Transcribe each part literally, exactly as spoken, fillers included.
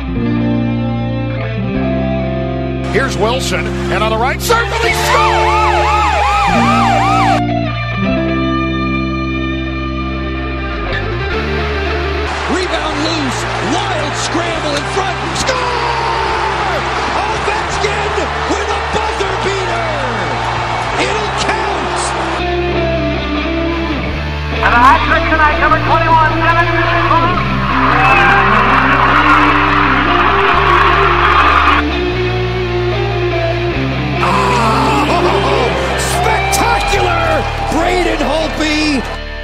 Here's Wilson, and on the right circle, he scores! Rebound loose, wild scramble in front, score! Ovechkin with a buzzer beater! It'll count! And the hat trick tonight, number twenty-one, Simmons. Spectacular! Braden Holtby!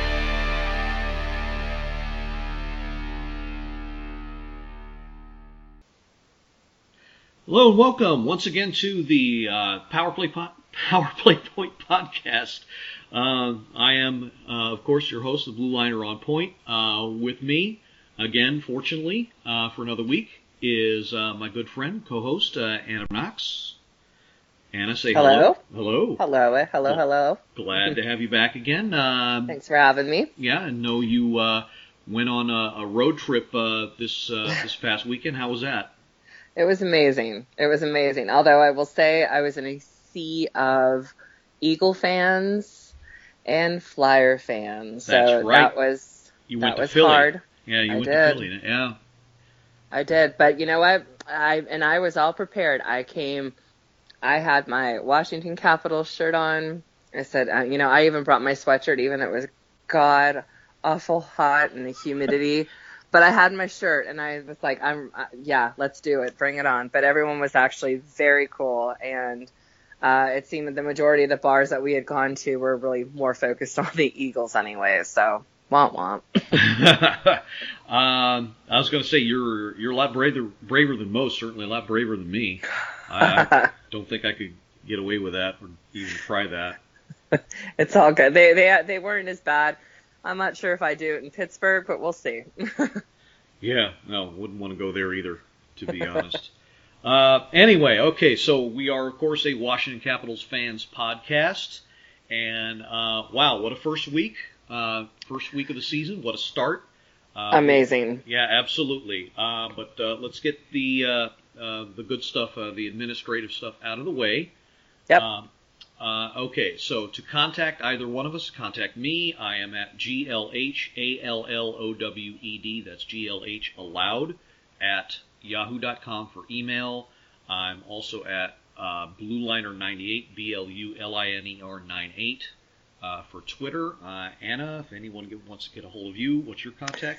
Hello and welcome once again to the uh, Power Play po- Power Play Point podcast. Uh, I am, uh, of course, your host, the Blue Liner on Point. Uh, with me, again, fortunately, uh, for another week, is uh, my good friend, co-host, uh, Anna Knox. Anna, say hello. Hello. Hello. Hello. Hello. Hello. Glad to have you back again. Um, Thanks for having me. Yeah, I know you uh, went on a, a road trip uh, this uh, this past weekend. How was that? It was amazing. It was amazing. Although I will say I was in a sea of Eagle fans and Flyer fans. That's so right. that was You that went to was Philly. hard. Yeah, you I went did. to Philly. Yeah. I did. But you know what? I and I was all prepared. I came. I had my Washington Capitals shirt on. I said, uh, you know, I even brought my sweatshirt, even though it was god awful hot and the humidity. But I had my shirt, and I was like, "I'm, uh, yeah, let's do it, bring it on." But everyone was actually very cool, and uh, it seemed that the majority of the bars that we had gone to were really more focused on the Eagles, anyway. So, womp womp. um, I was going to say you're you're a lot braver braver than most. Certainly a lot braver than me. I, I don't think I could get away with that or even try that. It's all good. They they they weren't as bad. I'm not sure if I do it in Pittsburgh, but we'll see. Yeah, no, wouldn't want to go there either, to be honest. Uh, anyway, okay, so we are, of course, a Washington Capitals fans podcast. And, uh, wow, what a first week. Uh, first week of the season. What a start. Uh, Amazing. Yeah, absolutely. Uh, but uh, let's get the uh, uh, the good stuff, uh, the administrative stuff out of the way. Yep. Um, Uh, okay, so to contact either one of us, contact me. I am at G L H A L L O W E D, that's G L H allowed, at yahoo dot com for email. I'm also at uh, Blue Liner ninety-eight, B L U L I N E R ninety-eight, uh, for Twitter. Uh, Anna, if anyone get, wants to get a hold of you, what's your contact?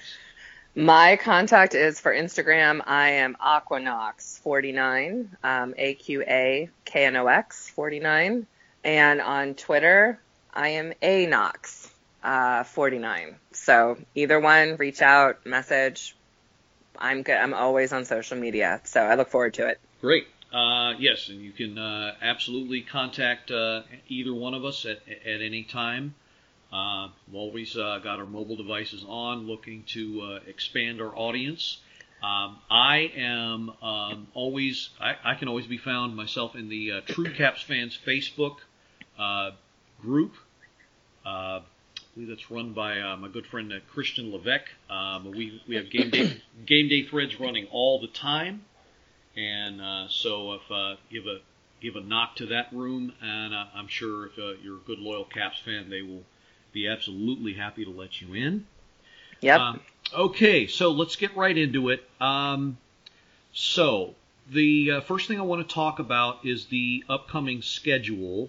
My contact is for Instagram. I am Aquanox forty-nine, um, A Q A K N O X forty-nine. And on Twitter, I am Anox uh, forty-nine. So either one, reach out, message. I'm good. I'm always on social media, so I look forward to it. Great. Uh, yes, and you can uh, absolutely contact uh, either one of us at, at any time. Uh, we've always uh, got our mobile devices on, looking to uh, expand our audience. Um, I am um, always, I, I can always be found myself in the uh, True Caps Fans Facebook uh, group. Uh, I believe that's run by uh, my good friend uh, Christian Levesque. Um, we we have game day game day threads running all the time, and uh, so if uh, give a give a knock to that room, and uh, I'm sure if uh, you're a good loyal Caps fan, they will be absolutely happy to let you in. Yep. Uh, okay, so let's get right into it. Um, so the uh, first thing I want to talk about is the upcoming schedule.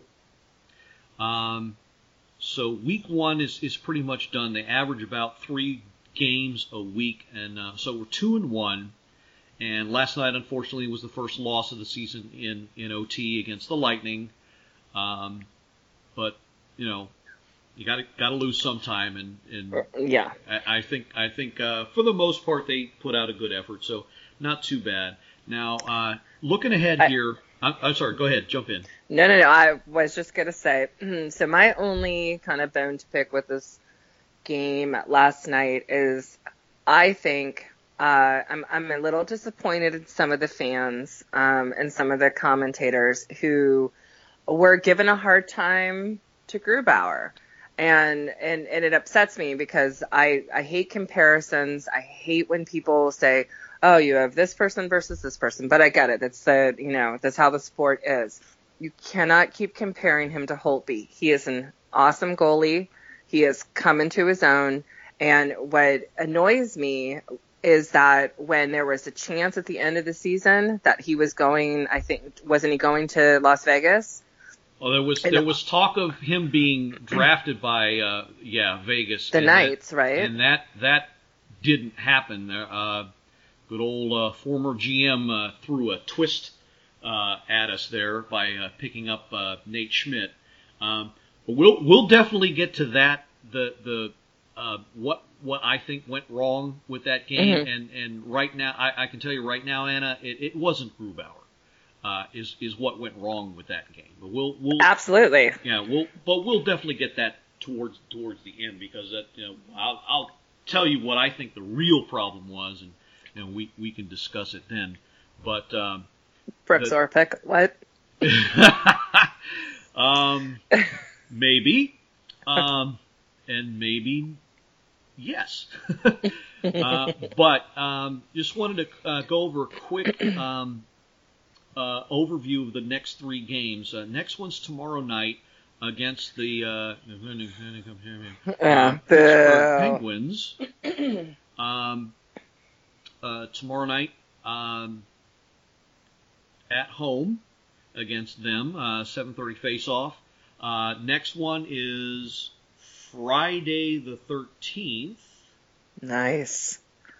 Um, so week one is, is pretty much done. They average about three games a week, and uh, so we're two and one. And last night, unfortunately, was the first loss of the season in, in O T against the Lightning. Um, but you know, you got to got to lose sometime, and, and Yeah. I, I think I think uh, for the most part they put out a good effort, so not too bad. Now, uh, looking ahead I, here, I'm, I'm sorry. Go ahead, jump in. No, no, no. I was just gonna say. So my only kind of bone to pick with this game last night is, I think uh, I'm I'm a little disappointed in some of the fans um, and some of the commentators who were given a hard time to Grubauer. And, and, and it upsets me because I, I hate comparisons. I hate when people say, oh, you have this person versus this person, but I get it. That's the, you know, that's how the sport is. You cannot keep comparing him to Holtby. He is an awesome goalie. He has come into his own. And what annoys me is that when there was a chance at the end of the season that he was going, I think, wasn't he going to Las Vegas? Well, there was there was talk of him being drafted by uh, yeah Vegas. The and Knights, that, right? And that that didn't happen. Uh, good old uh, former G M uh, threw a twist uh, at us there by uh, picking up uh, Nate Schmidt. Um, but we'll we'll definitely get to that. The the uh, what what I think went wrong with that game, Mm-hmm. and and right now I, I can tell you right now, Anna, it, it wasn't Grubauer. Uh, is is what went wrong with that game, but we'll we'll Absolutely. yeah we'll but we'll definitely get that towards towards the end because that you know I'll I'll tell you what I think the real problem was and and we we can discuss it then, but um, Brooks the, Orpik, what? um maybe um and maybe yes, uh, but um just wanted to uh, go over a quick um. Uh, overview of the next three games. Uh, next one's tomorrow night against the uh, Yeah, uh, Pittsburgh Penguins. Um, uh, tomorrow night um, at home against them, uh, seven thirty face-off. Uh, next one is Friday the thirteenth. Nice.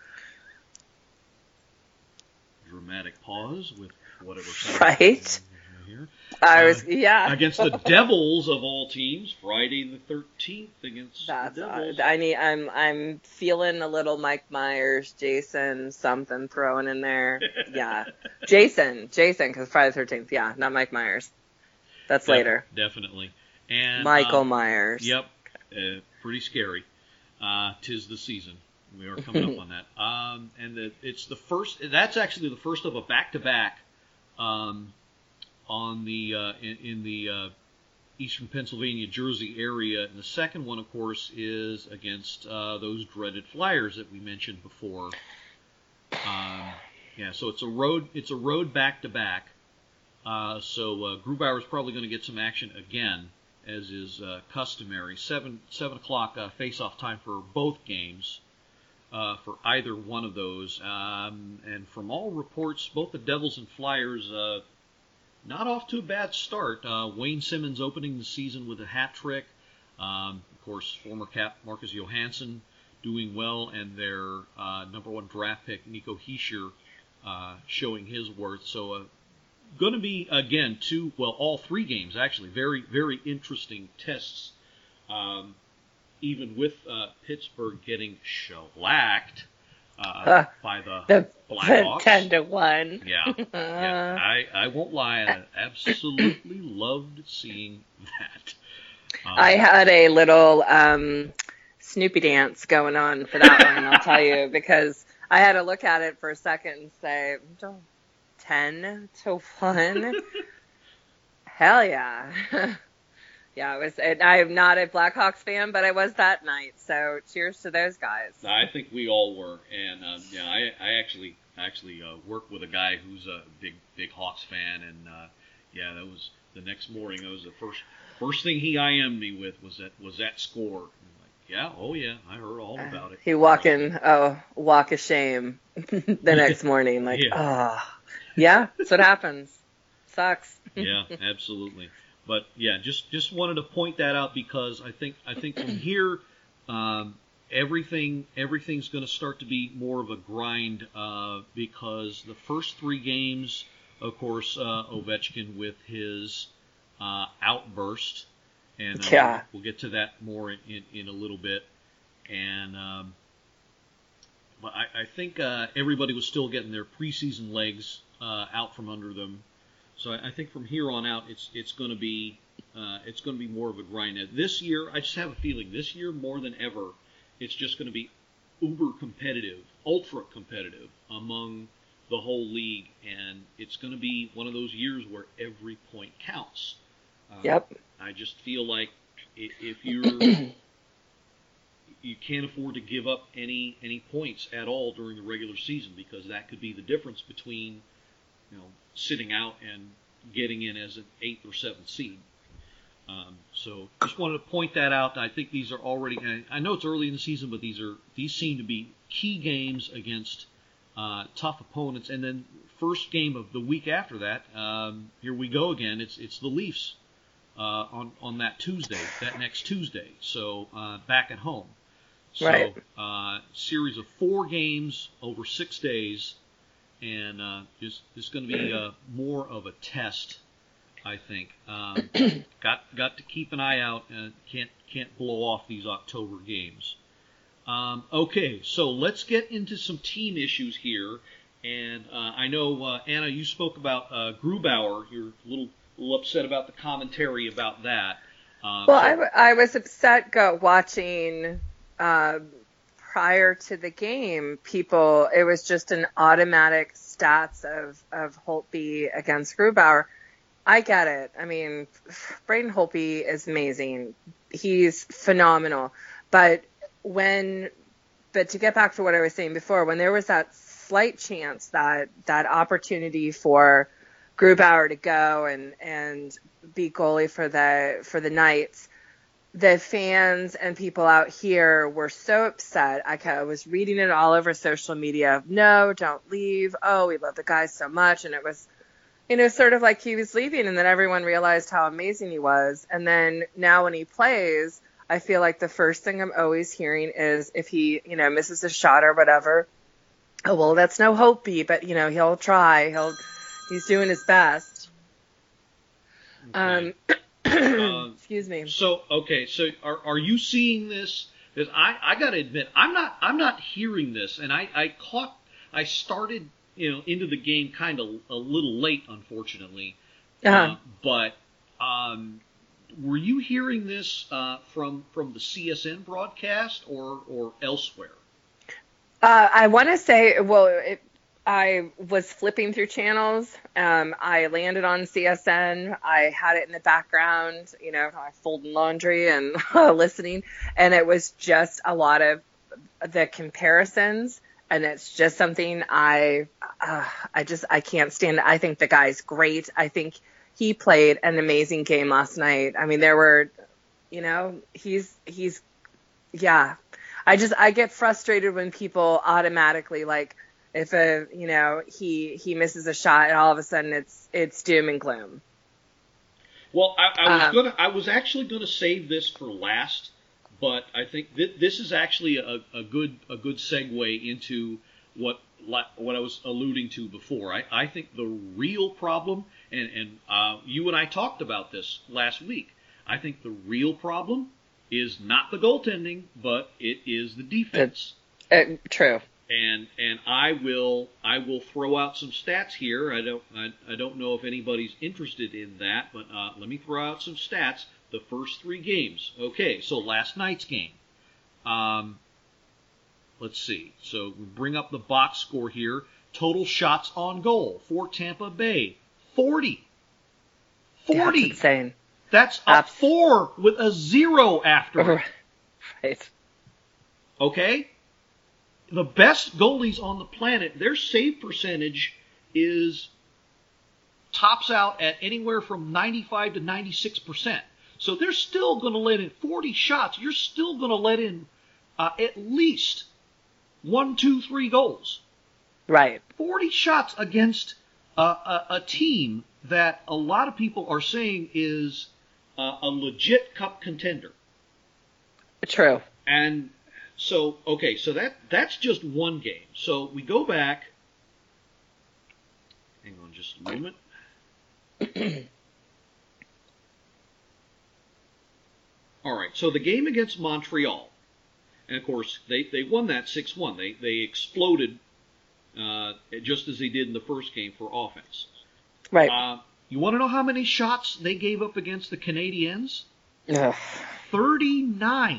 Dramatic pause with whatever sound Right. here. I Uh, was, yeah. against the Devils of all teams, Friday the thirteenth against That's the Devils. odd. I need. I'm. I'm feeling a little Mike Myers, Jason, something thrown in there. Yeah, Jason, Jason, because Friday the thirteenth. Yeah, not Mike Myers. That's Def- later. Definitely. And Michael um, Myers. Yep. Uh, pretty scary. Uh, 'tis the season. We are coming up on that. Um, and the, it's the first. That's actually the first of a back-to-back. Um, on the uh, in, in the uh, eastern Pennsylvania, Jersey area, and the second one, of course, is against uh, those dreaded Flyers that we mentioned before. Um, yeah, so it's a road it's a road back to back. Uh, so uh, Grubauer is probably going to get some action again, as is uh, customary. Seven seven o'clock uh, face-off time for both games. Uh, for either one of those, um, and from all reports, both the Devils and Flyers uh, not off to a bad start. Uh, Wayne Simmons opening the season with a hat trick. Um, of course, former cap Marcus Johansson doing well, and their uh, number one draft pick Nico Hischier uh, showing his worth. So, uh, going to be again two, well, all three games actually very, very interesting tests. Um, even with uh, Pittsburgh getting shellacked uh, by the, The Blackhawks. ten to one. Yeah, yeah. I, I won't lie. I absolutely loved seeing that. Um, I had a little um, Snoopy dance going on for that one, I'll tell you, because I had to look at it for a second and say, ten to one? Hell yeah. Yeah, it was. And I am not a Blackhawks fan, but I was that night. So cheers to those guys. I think we all were, and um, yeah, I, I actually actually uh, work with a guy who's a big big Hawks fan, and uh, yeah, that was the next morning. That was the first first thing he I M'd me with was that was that score. I'm like, yeah, oh yeah, I heard all about it. He walking, oh, walk of shame the next morning, like, Yeah. oh, yeah, that's what happens. Sucks. Yeah, absolutely. But yeah, just just wanted to point that out because I think I think from here, um, everything everything's going to start to be more of a grind uh, because the first three games, of course, uh, Ovechkin with his uh, outburst, and uh, Yeah. we'll get to that more in, in, in a little bit. And um, but I, I think uh, everybody was still getting their preseason legs uh, out from under them. So I think from here on out, it's it's going to be uh, it's going to be more of a grind. This year, I just have a feeling this year more than ever, it's just going to be uber competitive, ultra competitive among the whole league, and it's going to be one of those years where every point counts. Uh, Yep. I just feel like if you're you can't afford to give up any any points at all during the regular season, because that could be the difference between, you know, sitting out and getting in as an eighth or seventh seed. Um, so just wanted to point that out. I think these are already. I know it's early in the season, but these are these seem to be key games against uh, tough opponents. And then first game of the week after that, um, here we go again. It's it's the Leafs uh, on on that Tuesday, that next Tuesday. So uh, back at home. So, right. uh, series of four games over six days, and uh, just it's going to be uh, more of a test, I think. Um, got got to keep an eye out, and can't can't blow off these October games. Um, okay, so let's get into some team issues here, and uh, I know uh, Anna, you spoke about uh, Grubauer. You're a little little upset about the commentary about that. Uh, well, so, I, w- I was upset go watching. Uh, prior to the game, people, it was just an automatic stats of, of Holtby against Grubauer. I get it. I mean, Braden Holtby is amazing. He's phenomenal. But when, but to get back to what I was saying before, when there was that slight chance that, that opportunity for Grubauer to go and, and be goalie for the, for the Knights, the fans and people out here were so upset. I was reading it all over social media. No, don't leave. Oh, we love the guy so much. And it was, you know, sort of like he was leaving, and then everyone realized how amazing he was. And then now when he plays, I feel like the first thing I'm always hearing is if he, you know, misses a shot or whatever, oh, well, that's no Holtby, but, you know, he'll try. He'll, he's doing his best. Okay. Um, Uh, Excuse me. So okay, so are are you seeing this? Because I, I got to admit, I'm not I'm not hearing this, and I, I caught I started you know into the game kind of a little late, unfortunately. Uh-huh. Uh, but um, were you hearing this uh, from from the C S N broadcast or or elsewhere? Uh, I want to say, well, it, I was flipping through channels. Um, I landed on C S N. I had it in the background, you know, I folding laundry and listening. And it was just a lot of the comparisons. And it's just something I, uh, I just, I can't stand. I think the guy's great. I think he played an amazing game last night. I mean, there were, you know, he's, he's, yeah. I just, I get frustrated when people automatically like, if a you know he he misses a shot and all of a sudden it's it's doom and gloom. Well, I, I was um, gonna I was actually gonna save this for last, but I think th- this is actually a, a good a good segue into what what I was alluding to before. I, I think the real problem, and and uh, you and I talked about this last week. I think the real problem is not the goaltending, but it is the defense. Uh, true. And and I will I will throw out some stats here. I don't I, I don't know if anybody's interested in that, but uh, let me throw out some stats. The first three games. Okay, so last night's game. Um, let's see. So we bring up the box score here. Total shots on goal for Tampa Bay, forty. Forty. That's insane. That's a Abs- four with a zero after it. Right. Okay. The best goalies on the planet, their save percentage is tops out at anywhere from ninety-five to ninety-six percent. So they're still going to let in forty shots. You're still going to let in uh, at least one, two, three goals. Right. forty shots against uh, a, a team that a lot of people are saying is uh, a legit cup contender. True. And so, okay, so that that's just one game. So we go back. Hang on just a moment. All right, so the game against Montreal. And, of course, they, they won that six one. They they exploded uh, just as they did in the first game for offense. Right. Uh, you want to know how many shots they gave up against the Canadiens? Ugh. thirty-nine.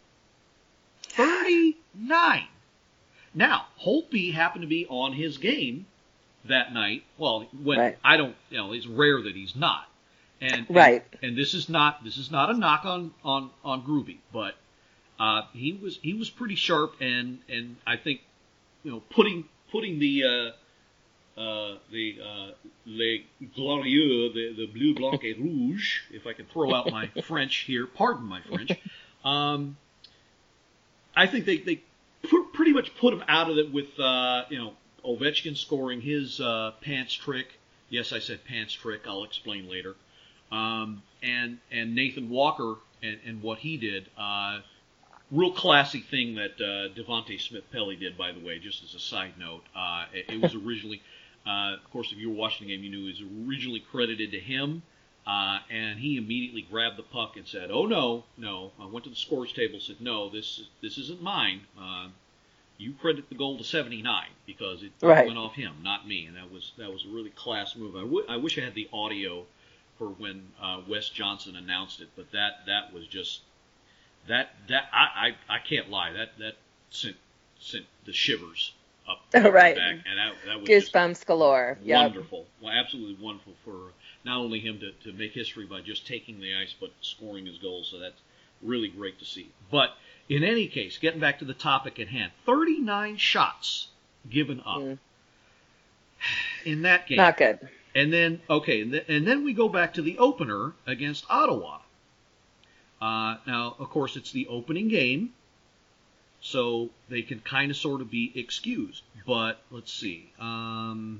thirty-nine. Now, Holtby happened to be on his game that night. Well, when right. I don't, you know, it's rare that he's not. And, right. And, and this is not this is not a knock on on on Groovy, but uh, he was he was pretty sharp, and, and I think you know putting putting the uh, uh, the uh, Les Glorieux, the the Bleu Blanc et Rouge, if I can throw out my French here, pardon my French. Um, I think they they pr- pretty much put him out of it with uh, you know Ovechkin scoring his uh, pants trick. Yes, I said pants trick. I'll explain later. Um, and and Nathan Walker and, and what he did, uh, real classy thing that uh, Devontae Smith-Pelly did, by the way, just as a side note. Uh, it, it was originally, uh, of course, if you were watching the game, you knew it was originally credited to him, uh, and he immediately grabbed the puck and said, "Oh no, no!" I went to the scores table, and said, "No, this this isn't mine. Uh, you credit the goal to seventy-nine because it right. went off him, not me." And that was that was a really class move. I, w- I wish I had the audio for when uh, Wes Johnson announced it, but that, that was just that that I, I, I can't lie that that sent sent the shivers up, up right. my back, and that, that was goosebumps galore. Wonderful, yep. well, absolutely wonderful for not only him to, to make history by just taking the ice, but scoring his goals. So that's really great to see. But in any case, getting back to the topic at hand, thirty-nine shots given up mm. in that game. Not good. And then, okay, and, th- and then we go back to the opener against Ottawa. Uh, now, of course, it's the opening game, so they can kind of sort of be excused. But let's see. Um,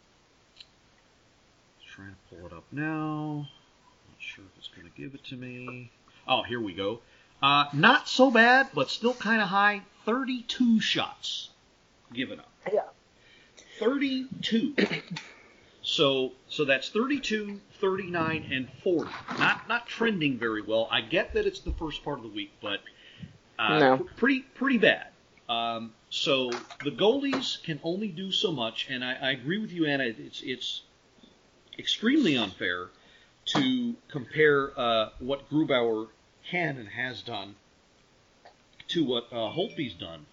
trying to pull it up now. Not sure if it's going to give it to me. Oh, here we go. Uh, not so bad, but still kind of high. thirty-two shots given up. Yeah. thirty-two. So so that's thirty-two, thirty-nine, and forty. Not not trending very well. I get that it's the first part of the week, but uh, no. pr- pretty pretty bad. Um, so the goalies can only do so much, and I, I agree with you, Anna. It's it's extremely unfair to compare uh, what Grubauer can and has done to what uh, Holtby's done.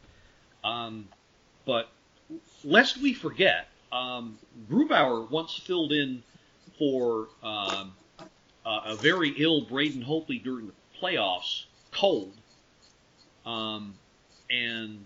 Um, but lest we forget. Um, Grubauer once filled in for um, uh, a very ill Braden Holtby during the playoffs, cold, um, and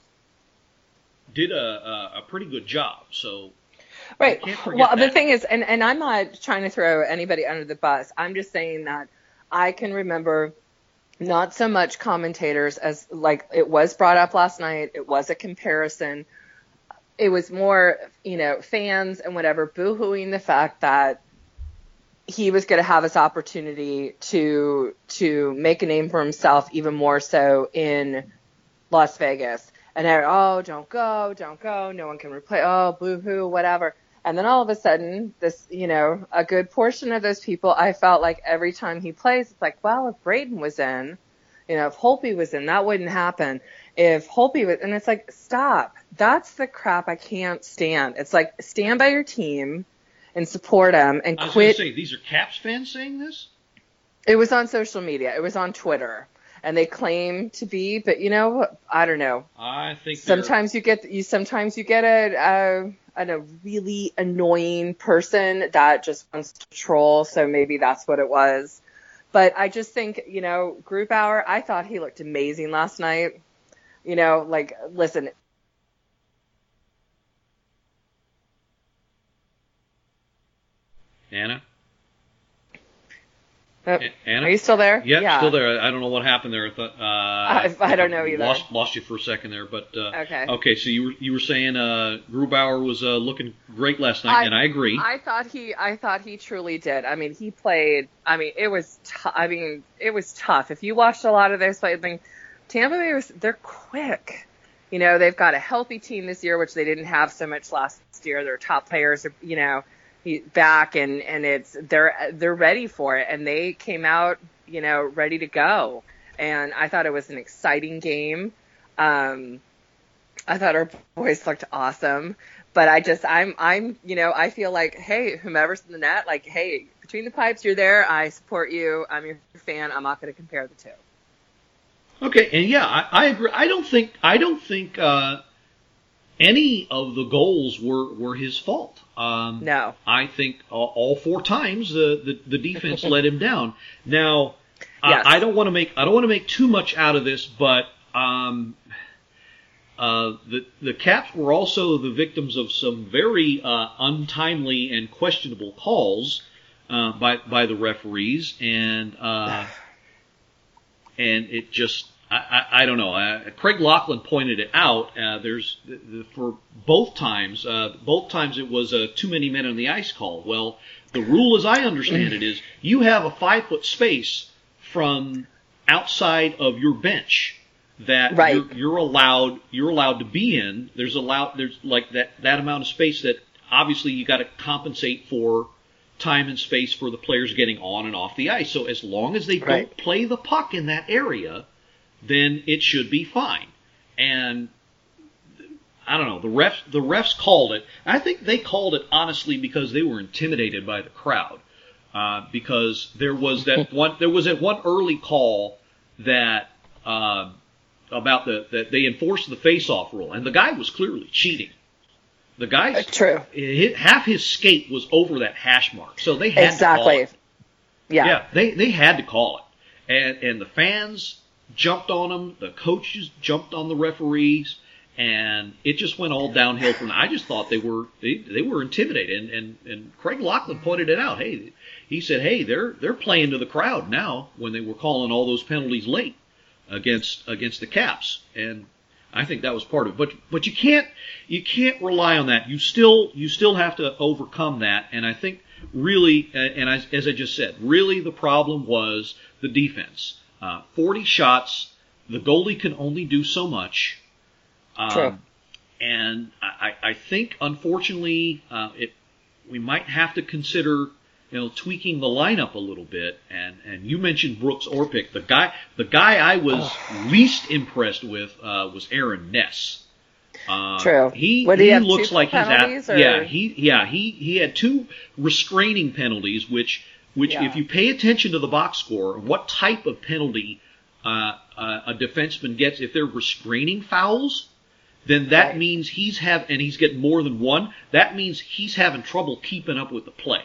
did a, a, a pretty good job. So, right. Well, that. the thing is, and, and I'm not trying to throw anybody under the bus. I'm just saying that I can remember not so much commentators as like it was brought up last night. It was a comparison. It was more, you know, fans and whatever boo-hooing the fact that he was going to have his opportunity to to make a name for himself even more so in Las Vegas. And they're, oh, don't go, don't go, no one can replay, oh, boo-hoo, whatever. And then all of a sudden, this, you know, a good portion of those people, I felt like every time he plays, it's like, well, if Braden was in, you know, if Holtby was in, that wouldn't happen. If Holtby was, and it's like, stop. That's the crap I can't stand. It's like, stand by your team and support them and I was quit. Say, these are Caps fans saying this? It was on social media. It was on Twitter. And they claim to be, but you know, I don't know. I think sometimes you get you. Sometimes you get a, a a really annoying person that just wants to troll. So maybe that's what it was. But I just think, you know, Grubauer, I thought he looked amazing last night. You know, like, listen. Anna? Oh, Anna? Are you still there? Yep, yeah, still there. I don't know what happened there. I thought uh, I, I don't know either. Lost, lost you for a second there, but uh, okay. Okay, so you were you were saying uh, Grubauer was uh, looking great last night, I, and I agree. I thought he, I thought he truly did. I mean, he played. I mean, it was. T- I mean, it was tough. If you watched a lot of those fights, I mean, Tampa Bay was. They're quick. You know, they've got a healthy team this year, which they didn't have so much last year. Their top players are, you know, back, and and it's they're they're ready for it, and they came out, you know, ready to go. And I thought it was an exciting game. Um, I thought our boys looked awesome, but I just, I'm, I'm, you know, I feel like, hey, whomever's in the net, like, hey, between the pipes, you're there. I support you. I'm your fan. I'm not going to compare the two. Okay, and yeah, I, I agree. I don't think, I don't think uh, any of the goals were, were his fault. Um, no. I think uh, all four times the, the, the defense let him down. Now, yes. I, I don't want to make I don't want to make too much out of this, but um, uh, the the Caps were also the victims of some very uh, untimely and questionable calls uh, by by the referees, and uh, and it just. I, I, I don't know. Uh, Craig Laughlin pointed it out. Uh, there's the, the, for both times, uh, both times it was a too many men on the ice call. Well, the rule, as I understand it, is you have a five foot space from outside of your bench that right. you're, you're allowed you're allowed to be in. There's allowed there's like that that amount of space that obviously you got to compensate for time and space for the players getting on and off the ice. So as long as they right. don't play the puck in that area, then it should be fine. And I don't know, the refs the refs called it. I think they called it honestly because they were intimidated by the crowd. Uh, because there was that one there was that one early call that uh, about the that they enforced the face-off rule, and the guy was clearly cheating. The guy, true, hit, half his skate was over that hash mark, so they had exactly. to call it. Yeah, yeah, they they had to call it, and and the fans jumped on them, the coaches jumped on the referees, and it just went all downhill from there. I just thought they were they, they were intimidated, and, and and Craig Laughlin pointed it out. Hey, he said, hey, they're they're playing to the crowd now when they were calling all those penalties late against against the Caps, and I think that was part of it. But but you can't you can't rely on that. You still you still have to overcome that, and I think really, and I, as I just said, really the problem was the defense. Uh, forty shots, the goalie can only do so much. Um, True. And I, I think, unfortunately, uh, it we might have to consider, you know, tweaking the lineup a little bit. And, and you mentioned Brooks Orpik. The guy the guy I was oh. least impressed with uh, was Aaron Ness. Uh, True. He, What, he he looks like he's at or? yeah he yeah he he had two restraining penalties, which. Which, yeah. if you pay attention to the box score, what type of penalty uh, uh, a defenseman gets, if they're restraining fouls, then that right. means he's have, and he's getting more than one. That means he's having trouble keeping up with the play.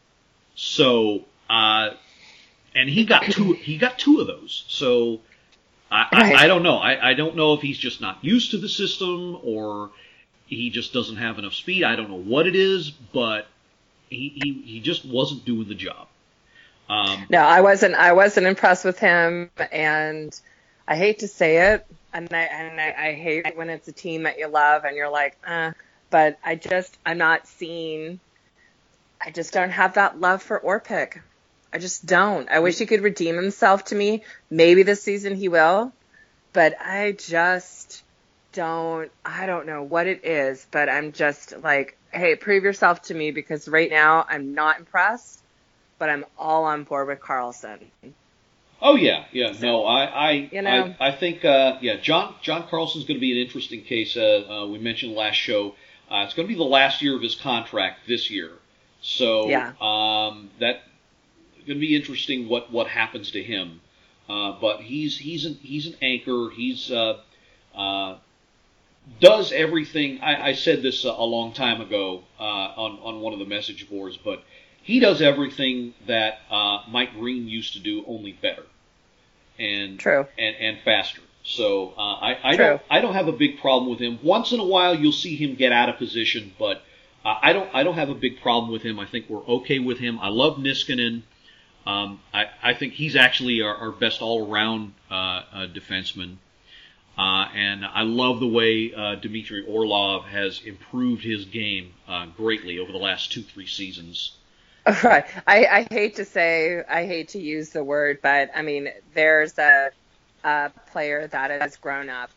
So, uh, and he got two. He got two of those. So, I, right. I, I don't know. I, I don't know if he's just not used to the system or he just doesn't have enough speed. I don't know what it is, but he he, he just wasn't doing the job. Um, no, I wasn't. I wasn't impressed with him, and I hate to say it, and I and I, I hate when it's a team that you love and you're like, uh, but I just I'm not seeing. I just don't have that love for Orpik. I just don't. I wish he could redeem himself to me. Maybe this season he will, but I just don't. I don't know what it is, but I'm just like, hey, prove yourself to me, because right now I'm not impressed. But I'm all on board with Karlsson. Oh yeah, yeah. No, I, I, you know? I, I think, uh, yeah, John, John Karlsson's going to be an interesting case. Uh, uh, we mentioned last show. Uh, it's going to be the last year of his contract this year, so yeah. um, that going to be interesting. What, what happens to him? Uh, but he's he's an he's an anchor. He's uh, uh, does everything. I, I said this a, a long time ago uh, on on one of the message boards, but. He does everything that uh, Mike Green used to do, only better, and True. and, and faster. So uh, I, I True. don't I don't have a big problem with him. Once in a while, you'll see him get out of position, but uh, I don't I don't have a big problem with him. I think we're okay with him. I love Niskanen. Um, I I think he's actually our, our best all around uh, uh, defenseman. Uh, and I love the way uh, Dmitry Orlov has improved his game uh, greatly over the last two three seasons. Right. I, I hate to say, I hate to use the word, but I mean, there's a, a player that has grown up.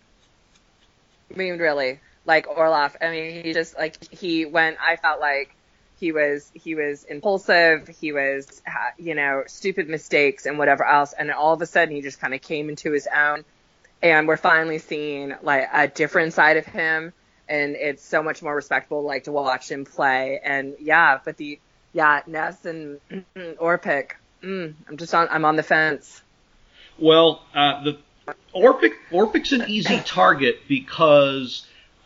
I mean, really, like Orlov. I mean, he just like he went. I felt like he was he was impulsive. He was, you know, stupid mistakes and whatever else. And all of a sudden, he just kind of came into his own. And we're finally seeing like a different side of him, and it's so much more respectable, like to watch him play. And yeah, but the Yeah, Ness and Orpik. Mm, I'm just on. I'm on the fence. Well, uh, the Orpik Orpik's an easy target because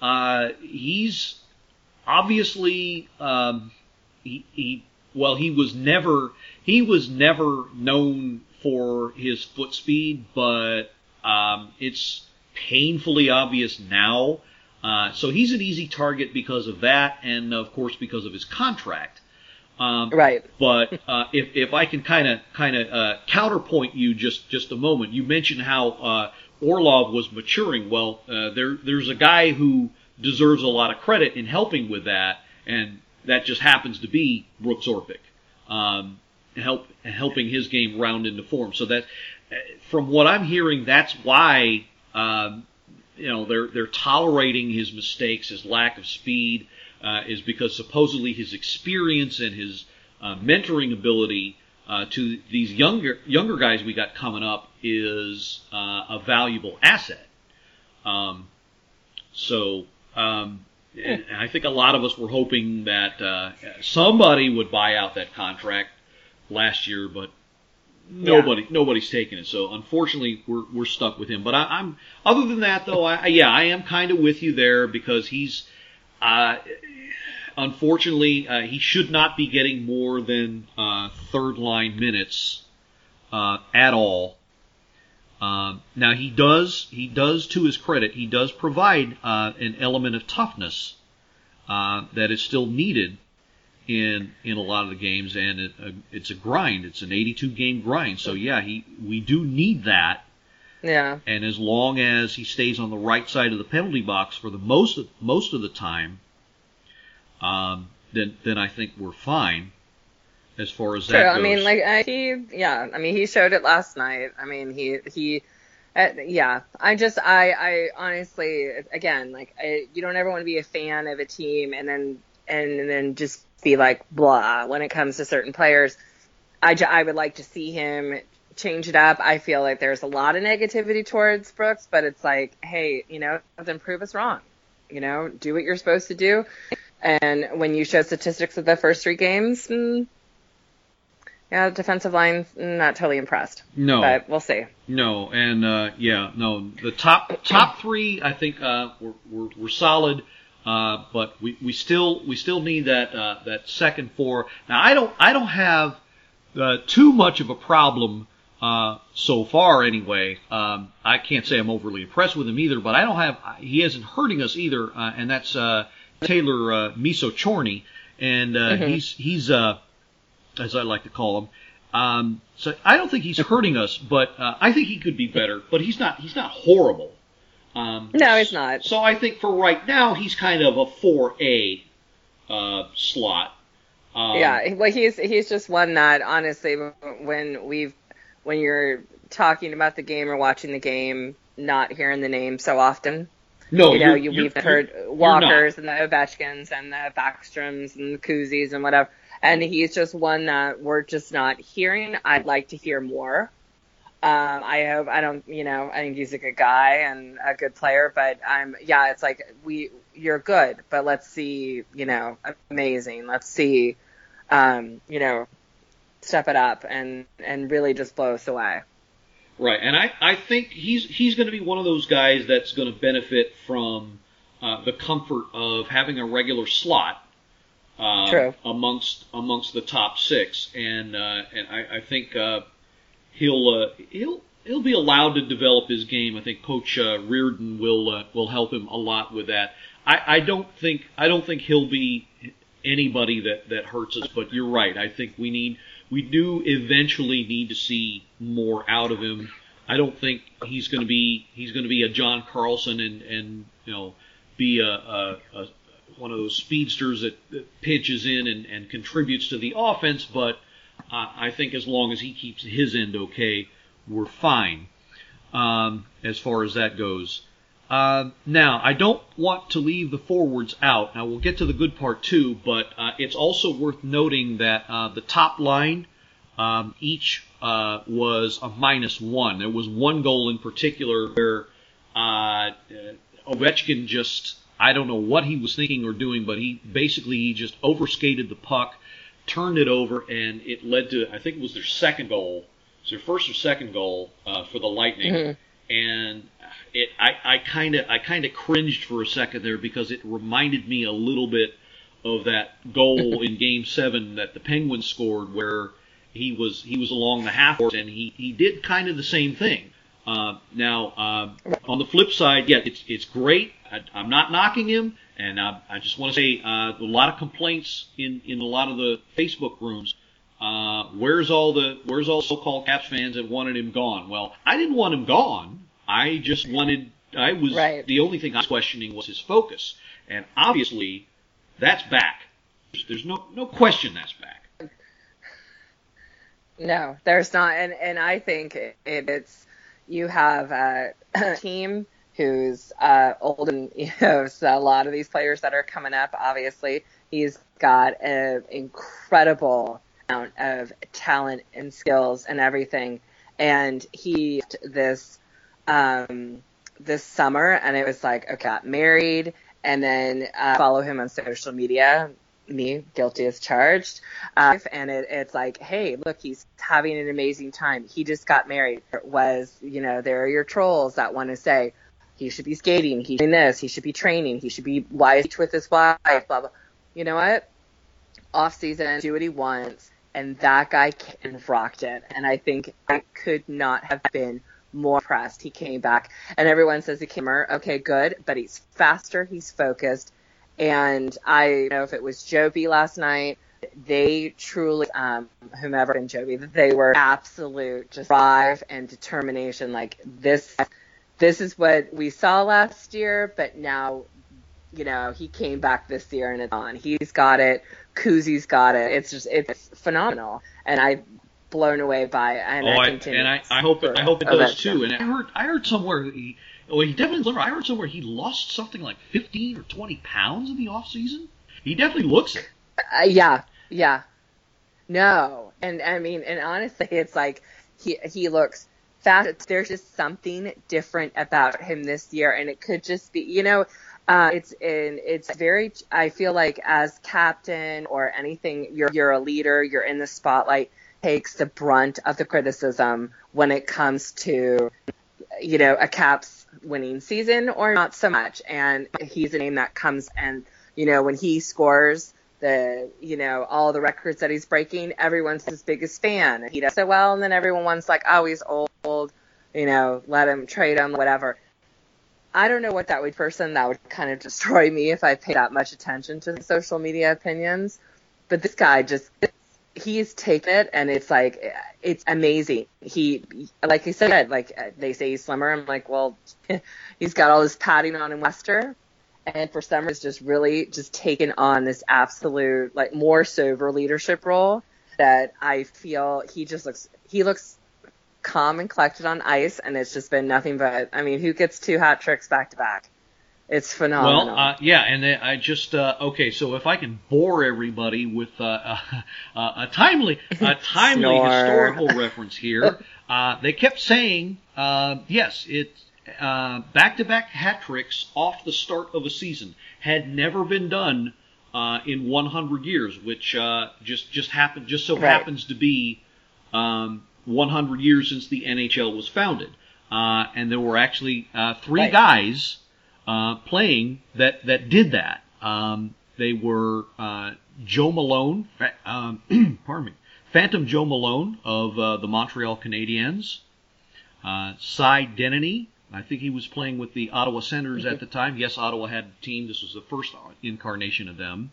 uh, he's obviously um, he, he well he was never he was never known for his foot speed, but um, it's painfully obvious now. Uh, so he's an easy target because of that, and of course because of his contract. Um, right. But uh, if if I can kind of kind of uh, counterpoint you just just a moment, you mentioned how uh, Orlov was maturing. Well, uh, there there's a guy who deserves a lot of credit in helping with that, and that just happens to be Brooks Orpik, um, help helping his game round into form. So that, from what I'm hearing, that's why. Um, You know, they're they're tolerating his mistakes, his lack of speed, uh, is because supposedly his experience and his uh, mentoring ability uh, to these younger younger guys we got coming up is uh, a valuable asset. Um, so, um, and I think a lot of us were hoping that uh, somebody would buy out that contract last year, but. Nobody, yeah. nobody's taking it. So unfortunately, we're we're stuck with him. But I, I'm other than that, though, I, yeah, I am kind of with you there because he's, uh, unfortunately, uh, he should not be getting more than uh, third line minutes uh, at all. Um, now he does, he does to his credit, he does provide uh, an element of toughness uh, that is still needed. In in a lot of the games, and it, uh, it's a grind. It's an eighty-two game grind. So yeah, he we do need that. Yeah. And as long as he stays on the right side of the penalty box for the most of, most of the time, um, then then I think we're fine. As far as that True. goes. I mean, like uh, he, yeah. I mean, he showed it last night. I mean, he he. Uh, yeah, I just, I, I honestly, again, like, I, you don't ever want to be a fan of a team and then, and then just be like, blah, when it comes to certain players. I, I would like to see him change it up. I feel like there's a lot of negativity towards Brooks, but it's like, hey, you know, then prove us wrong. You know, do what you're supposed to do. And when you show statistics of the first three games, mm, yeah, defensive line, not totally impressed. No. But we'll see. No, and, uh, yeah, no, the top top three, I think, uh, were, were, were solid. Uh, but we, we still we still need that uh, that second four. Now I don't I don't have uh, too much of a problem uh, so far anyway. Um, I can't say I'm overly impressed with him either, but I don't have he isn't hurting us either, uh, and that's uh, Taylor uh, Miso Chorney, and uh, mm-hmm. he's he's uh, as I like to call him. Um, so I don't think he's hurting us, but uh, I think he could be better. But he's not he's not horrible. Um, no, he's not. So I think for right now, he's kind of a four A uh, slot. Um, yeah, well, he's he's just one that honestly, when we've when you're talking about the game or watching the game, not hearing the name so often. No, you know, you're, you, you're, we've heard you're, Walkers you're and the Ovechkins and the Backstroms and the Koozies and whatever, and he's just one that we're just not hearing. I'd like to hear more. Um, I hope, I don't, you know, I think he's a good guy and a good player, but I'm, yeah, it's like, we, you're good, but let's see, you know, amazing. Let's see, um, you know, step it up and, and really just blow us away. Right. And I, I think he's, he's going to be one of those guys that's going to benefit from, uh, the comfort of having a regular slot, uh, True. amongst, amongst the top six. And, uh, and I, I think, uh, He'll uh, he'll he'll be allowed to develop his game. I think Coach uh, Reardon will uh, will help him a lot with that. I, I don't think I don't think he'll be anybody that, that hurts us. But you're right. I think we need we do eventually need to see more out of him. I don't think he's going to be he's going to be a John Carlson and, and you know be a, a, a one of those speedsters that, that pitches in and, and contributes to the offense, but Uh, I think as long as he keeps his end okay, we're fine um, as far as that goes. Uh, now, I don't want to leave the forwards out. Now, we'll get to the good part too, but uh, it's also worth noting that uh, the top line um, each uh, was a minus one. There was one goal in particular where uh, Ovechkin just, I don't know what he was thinking or doing, but he basically he just overskated the puck, turned it over, and it led to, I think it was their second goal. It was their first or second goal uh, for the Lightning. Mm-hmm. and it I kind of I kind of cringed for a second there because it reminded me a little bit of that goal in Game Seven that the Penguins scored, where he was he was along the half court and he, he did kind of the same thing. Uh, now uh, on the flip side, yeah, it's it's great. I, I'm not knocking him, and I, I just want to say uh, a lot of complaints in, in a lot of the Facebook rooms. Uh, where's all the where's all so-called Caps fans that wanted him gone? Well, I didn't want him gone. I just wanted I was right. The only thing I was questioning was his focus, and obviously that's back. There's no no question that's back. No, there's not, and and I think it, it's you have a team who's uh, old, and you know, so a lot of these players that are coming up. Obviously, he's got an incredible amount of talent and skills and everything, and he this um, this summer, and it was like, okay, got married, and then uh, follow him on social media. Me, guilty as charged. Uh, and it, it's like, hey, look, he's having an amazing time. He just got married. It was, you know, there are your trolls that want to say he should be skating, he's doing this, he should be training, he should be wise with his wife, blah, blah. You know what? Off season, do what he wants. And that guy came and rocked it. And I think I could not have been more impressed. He came back, and everyone says he came, okay, good, but he's faster, he's focused. And I don't know if it was Joby last night, they truly, um, whomever in Joby, they were absolute just drive and determination. Like this, this is what we saw last year, but now, you know, he came back this year and it's on. He's got it. Kuzi's got it. It's just, it's phenomenal. And I'm blown away by it. And oh, I I, continue. and I, I hope it, I hope it does too. Show. And I heard, I heard somewhere he, well, he definitely. I heard somewhere he lost something like fifteen or twenty pounds in the off season. He definitely looks it. Uh, yeah, yeah. No, and I mean, and honestly, it's like he he looks fast. There's just something different about him this year, and it could just be, you know, uh, it's in it's very. I feel like as captain or anything, you're you're a leader. You're in the spotlight. Takes the brunt of the criticism when it comes to, you know, a Caps winning season or not so much. And he's a name that comes, and, you know, when he scores the, you know, all the records that he's breaking, everyone's his biggest fan. He does so well, and then everyone's like, oh, he's old, you know, let him, trade him, whatever. I don't know what that would person that would kind of destroy me if I paid that much attention to the social media opinions. But this guy just, he's taken it, and it's like, it's amazing. He, like you said, like they say he's slimmer. I'm like, well, he's got all this padding on in Wester, and for some reason, it's just really just taken on this absolute, like, more sober leadership role that I feel he just looks, he looks calm and collected on ice, and it's just been nothing but, I mean, who gets two hat tricks back to back? It's phenomenal. Well, uh, yeah, and I just uh, okay. So if I can bore everybody with uh, uh, uh, a timely, a timely historical reference here, uh, they kept saying, uh, yes, it uh, back-to-back hat tricks off the start of a season had never been done uh, in one hundred years, which uh, just just happened, just so right. happens to be um, one hundred years since the N H L was founded, uh, and there were actually uh, three right. guys. Uh, playing that, that did that. Um, they were uh, Joe Malone, um, pardon me, Phantom Joe Malone of uh, the Montreal Canadiens, uh, Cy Denny. I think he was playing with the Ottawa Senators at the time. Yes, Ottawa had a team. This was the first incarnation of them.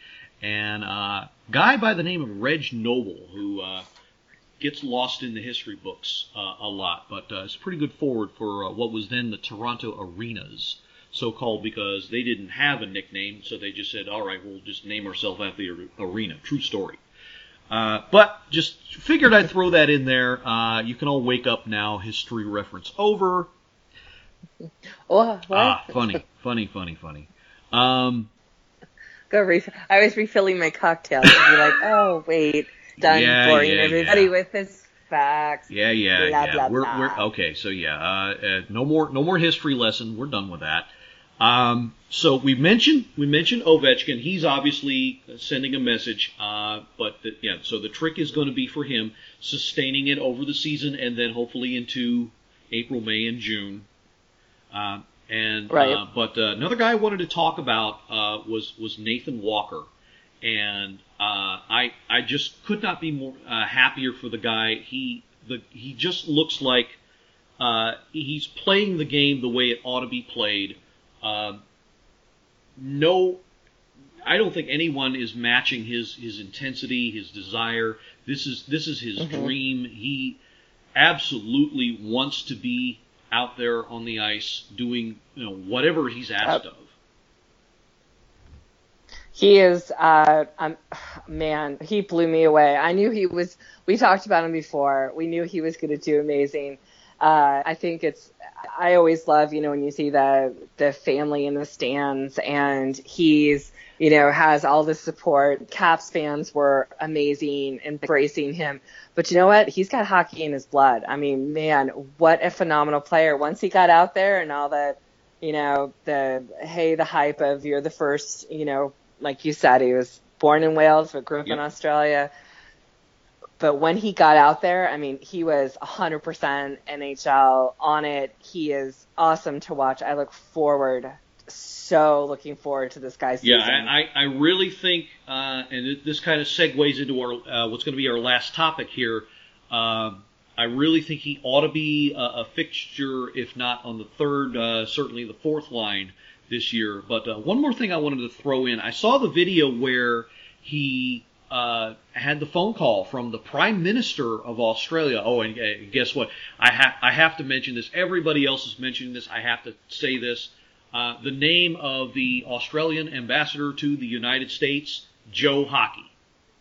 And a uh, guy by the name of Reg Noble, who uh, gets lost in the history books uh, a lot, but uh, is a pretty good forward for uh, what was then the Toronto Arenas. So-called because they didn't have a nickname, so they just said, all right, we'll just name ourselves after the arena. True story. Uh, but just figured I'd throw that in there. Uh, you can all wake up now. History reference over. Oh, what? Ah, funny, funny, funny, funny. Um, Go ref- I was refilling my cocktail and be like, oh, wait, done yeah, boring yeah, everybody yeah. with his facts. Yeah, yeah, blah, yeah. Blah, we're, blah. we're okay. So yeah, uh, uh, no more, no more history lesson. We're done with that. Um, so we mentioned we mentioned Ovechkin. He's obviously sending a message, uh, but the, yeah. So the trick is going to be for him sustaining it over the season, and then hopefully into April, May, and June. Uh, and right. uh, but uh, another guy I wanted to talk about uh, was was Nathan Walker, and uh, I I just could not be more uh, happier for the guy. He the he just looks like uh, he's playing the game the way it ought to be played. Uh, no, I don't think anyone is matching his his intensity, his desire. This is this is his mm-hmm. dream. He absolutely wants to be out there on the ice doing, you know, whatever he's asked uh, of. He is, uh, um, man, he blew me away. I knew he was, we talked about him before. We knew he was going to do amazing. Uh, I think it's, I always love, you know, when you see the, the family in the stands and he's, you know, has all the support. Caps fans were amazing, embracing him. But you know what? He's got hockey in his blood. I mean, man, what a phenomenal player. Once he got out there and all the, you know, the, hey, the hype of you're the first, you know, like you said, he was born in Wales but grew up yep. in Australia. But when he got out there, I mean, he was one hundred percent N H L on it. He is awesome to watch. I look forward, so looking forward to this guy's yeah, season. Yeah, I, I really think, uh, and this kind of segues into our uh, what's going to be our last topic here. Uh, I really think he ought to be a, a fixture, if not on the third, uh, certainly the fourth line this year. But uh, one more thing I wanted to throw in. I saw the video where he uh, had the phone call from the Prime Minister of Australia. Oh, and uh, guess what? I, ha- I have to mention this. Everybody else is mentioning this. I have to say this. Uh, the name of the Australian ambassador to the United States, Joe Hockey.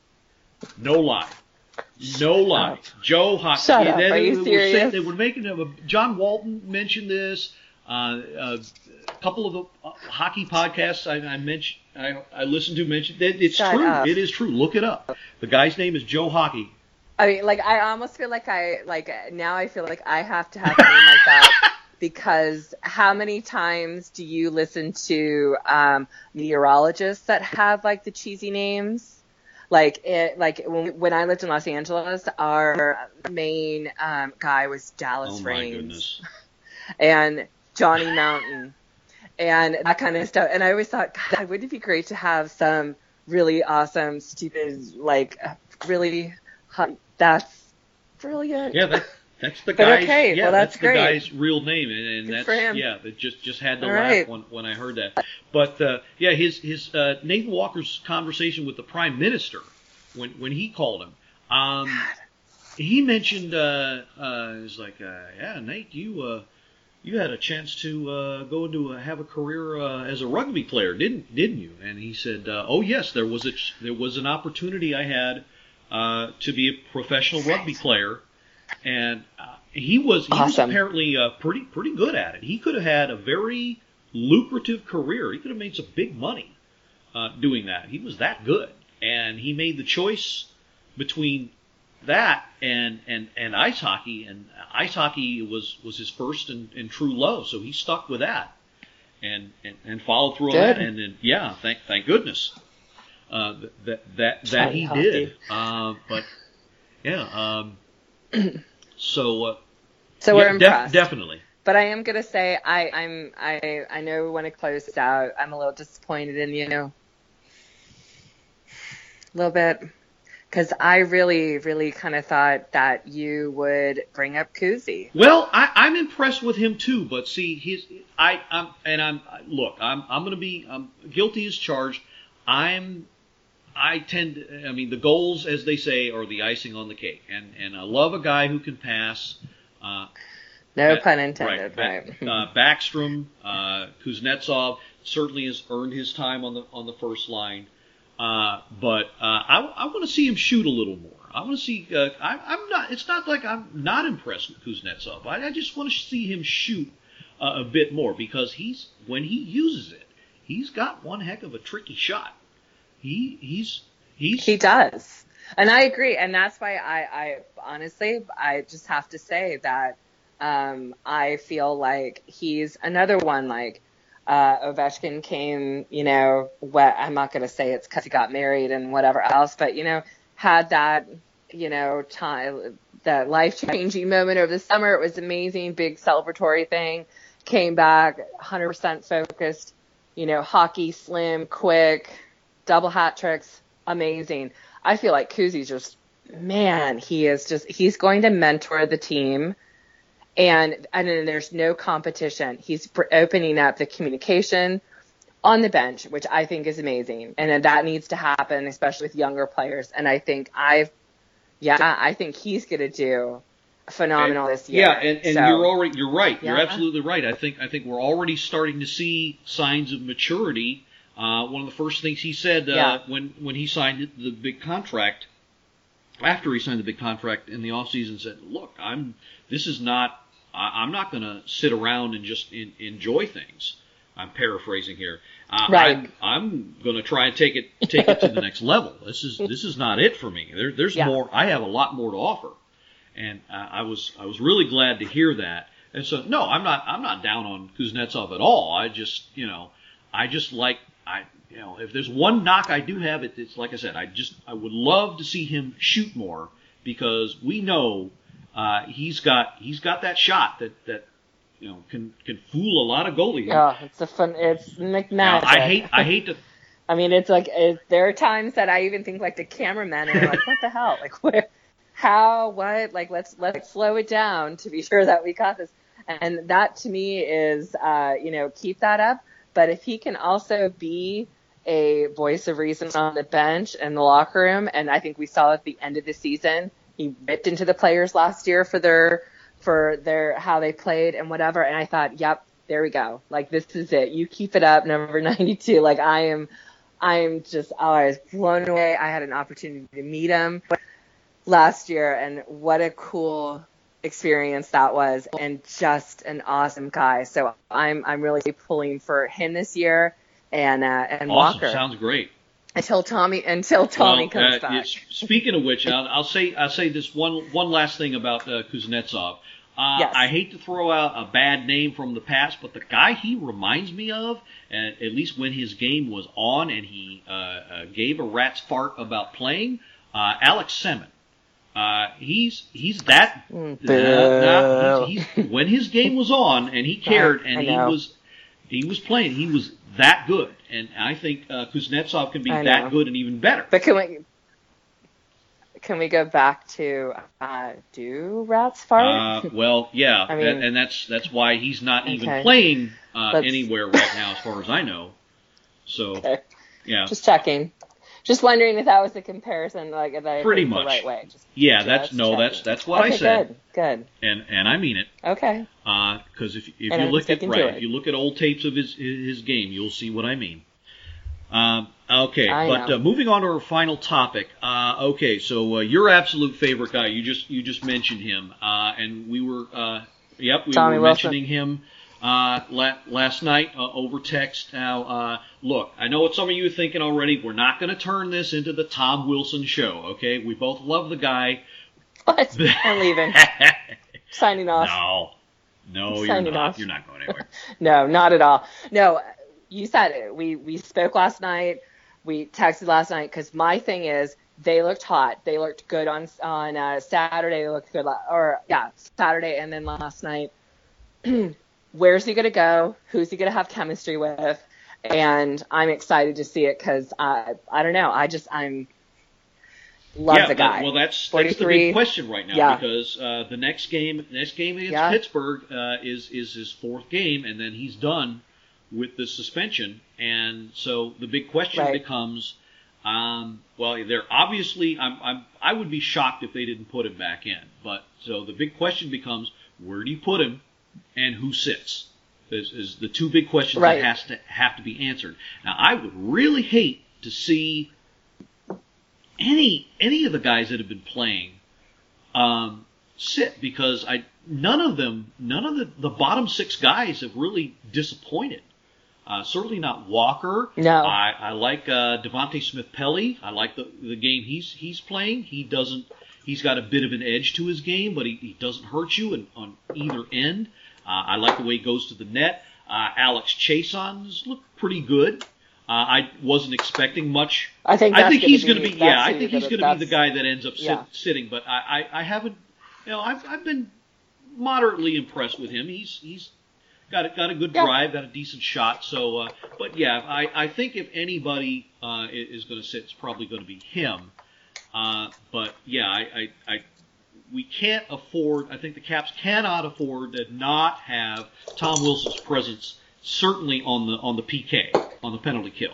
No lie. No lie. Up. Joe Hockey. Shut they, up. they, Are you they serious? Were saying, they were making a, John Walton mentioned this. Uh, uh, a couple of the uh, hockey podcasts I, I mentioned, I, I listened to mentioned that it's Shut true. up. It is true. Look it up. The guy's name is Joe Hockey. I mean, like, I almost feel like I, like, now I feel like I have to have a name like that. Because how many times do you listen to um, meteorologists that have like the cheesy names? Like it, like when, when I lived in Los Angeles, our main um, guy was Dallas Oh my Rains goodness. and Johnny Mountain and that kind of stuff. And I always thought, God, wouldn't it be great to have some really awesome, stupid, like really hot, that's brilliant. Yeah, that, that's the But guy's. okay, yeah, well, that's the great. guy's real name, and, and Good that's for him. yeah. That just just had to All laugh right. when when I heard that. But uh, yeah, his his uh, Nathan Walker's conversation with the Prime Minister when when he called him, um, he mentioned uh, uh, it was like, uh, yeah, Nate, you uh, you had a chance to uh, go into a, have a career uh, as a rugby player, didn't didn't you? And he said, uh, oh yes, there was a there was an opportunity I had uh, to be a professional rugby player. And uh, he was he Awesome. was apparently uh, pretty pretty good at it. He could have had a very lucrative career. He could have made some big money uh, doing that. He was that good, and he made the choice between that and and, and ice hockey. And ice hockey was, was his first and, and true love, so he stuck with that and and, and followed through on Good. that. And, and yeah, thank thank goodness uh, that that that, that Johnny he Hockey. did. Uh, but yeah. Um, So, uh, So yeah, we're impressed. def- definitely. But I am gonna say I, I'm I I know we want to close this out. I'm a little disappointed in you, a little bit, because I really really kind of thought that you would bring up Kuzi. Well, I, I'm impressed with him too. But see, his I I'm and I'm look. I'm I'm going to be I'm guilty as charged. I'm. I tend to, I mean, the goals, as they say, are the icing on the cake. And, and I love a guy who can pass. Uh, No ba- pun intended, right. right? Ba- uh, Backstrom, uh, Kuznetsov certainly has earned his time on the on the first line. Uh, but uh, I, I want to see him shoot a little more. I want to see. Uh, I, I'm not. It's not like I'm not impressed with Kuznetsov. I, I just want to see him shoot uh, a bit more because he's when he uses it, he's got one heck of a tricky shot. He he's he's He does. And I agree. And that's why I, I honestly, I just have to say that um, I feel like he's another one. Like uh, Ovechkin came, you know, what, I'm not going to say it's because he got married and whatever else, but, you know, had that, you know, time, the life-changing moment over the summer. It was amazing, big celebratory thing. Came back one hundred percent focused, you know, hockey, slim, quick, double hat tricks, amazing. I feel like Kuzi's just, man, he is just, he's going to mentor the team, and and then there's no competition. He's opening up the communication on the bench, which I think is amazing, and that needs to happen, especially with younger players. And I think I've, yeah, I think he's going to do phenomenal and, this year. Yeah, and, and so, you're already you're right. yeah. You're absolutely right. I think I think we're already starting to see signs of maturity. Uh, one of the first things he said uh, yeah. when when he signed the big contract, after he signed the big contract in the offseason, said, "Look, I'm this is not I, I'm not going to sit around and just in, enjoy things." I'm paraphrasing here. Uh, right. I'm, I'm going to try and take it take it to the next level. This is this is not it for me. There, there's yeah. more. I have a lot more to offer. And uh, I was I was really glad to hear that. And so no, I'm not I'm not down on Kuznetsov at all. I just you know I just like I you know if there's one knock I do have, it, it's like I said, I just I would love to see him shoot more, because we know uh, he's got he's got that shot that, that you know can can fool a lot of goalies. Yeah, it's a fun. It's magic. Now, I hate I hate to. I mean, it's like it, there are times that I even think like the cameramen are like, what the hell, like where. How, what, like, let's, let's slow it down to be sure that we got this. And that to me is, uh, you know, keep that up. But if he can also be a voice of reason on the bench and the locker room, and I think we saw at the end of the season, he ripped into the players last year for their, for their, how they played and whatever. And I thought, yep, there we go. Like, this is it. You keep it up, number ninety-two. Like, I am, I am just, oh, I was blown away. I had an opportunity to meet him last year, and what a cool experience that was, and just an awesome guy. So I'm I'm really pulling for him this year, and uh, and awesome. Walker. Sounds great. Until Tommy until Tommy well, comes uh, back. Speaking of which, I'll, I'll say I'll say this one one last thing about uh, Kuznetsov. Uh, yes. I hate to throw out a bad name from the past, but the guy he reminds me of, and at least when his game was on and he uh, uh, gave a rat's fart about playing, uh, Alex Semin. Uh, he's he's that uh, uh, he's, he's, when his game was on and he cared and he was he was playing, he was that good, and I think uh, Kuznetsov can be that good and even better. But can we can we go back to uh, do rats fart? Uh, well, yeah, I mean, that, and that's that's why he's not okay. even playing uh, anywhere right now, as far as I know. So okay. yeah, just checking. Just wondering if that was a comparison, like if I pretty think much the right way. Just, yeah, just that's no, checking. that's that's what okay, I said. Good, good. And and I mean it. Okay. Because uh, if if and you I'm look at right, if if you look at old tapes of his his game, you'll see what I mean. Um, okay, I but uh, moving on to our final topic. Uh, okay, so uh, your absolute favorite guy, you just you just mentioned him, uh, and we were uh, yep we Tommy were Wilson. mentioning him. Uh, la- last night uh, over text. Now, uh, look, I know what some of you are thinking already. We're not going to turn this into the Tom Wilson show, okay? We both love the guy. What? I'm leaving. Signing off. No, no, you're Signing not. off. You're not going anywhere. No, not at all. No, you said it. We we spoke last night. We texted last night because my thing is they looked hot. They looked good on on uh, Saturday. They looked good, la- or yeah, Saturday, and then last night. Where's he going to go? Who's he going to have chemistry with? And I'm excited to see it because I, I don't know. I just, I'm love yeah, the guy. Well, that's, that's the big question right now yeah. because uh, the next game, next game against yeah. Pittsburgh uh, is is his fourth game, and then he's done with the suspension. And so the big question right. becomes, um, well, they're obviously, I'm, I'm, I would be shocked if they didn't put him back in. But so the big question becomes, where do you put him? And who sits is, is the two big questions right. that has to have to be answered. Now, I would really hate to see any any of the guys that have been playing um, sit because I none of them, none of the, the bottom six guys have really disappointed. Uh, certainly not Walker. No, I, I like uh, Devontae Smith-Pelly. I like the the game he's he's playing. He doesn't. He's got a bit of an edge to his game, but he, he doesn't hurt you in, on either end. Uh, I like the way he goes to the net. Uh, Alex Chason's looked pretty good. Uh, I wasn't expecting much. I think I think gonna he's be, going to be. Yeah, I who think you're he's going gonna- to be the guy that ends up sit, yeah. sitting. But I, I, I haven't. you know, I've I've been moderately impressed with him. He's he's got a, got a good Yeah. drive, got a decent shot. So, uh, but yeah, I, I think if anybody uh, is going to sit, it's probably going to be him. Uh, but yeah, I, I, I we can't afford. I think the Caps cannot afford to not have Tom Wilson's presence, certainly on the on the P K, on the penalty kill.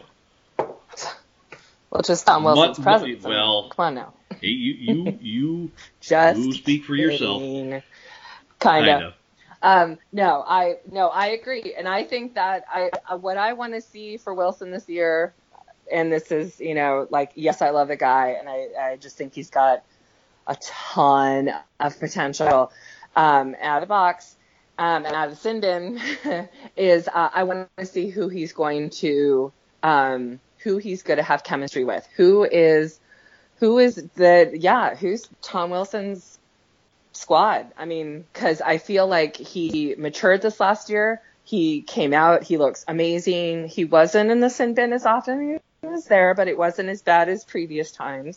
Well, just Tom Wilson's Mu- presence. well, come on now. Hey, you you you Just you speak for yourself. Kind Kind of. of. Um, no, I no, I agree, and I think that I uh, what I want to see for Wilson this year, and this is you know like yes, I love the guy, and I I just think he's got a ton of potential um, out of the box um, and out of the sin bin. is uh, I want to see who he's going to um, who he's going to have chemistry with. Who is who is the yeah who's Tom Wilson's squad. I mean, because I feel like he matured this last year. He came out. He looks amazing. He wasn't in the sin bin as often. He was there, but it wasn't as bad as previous times.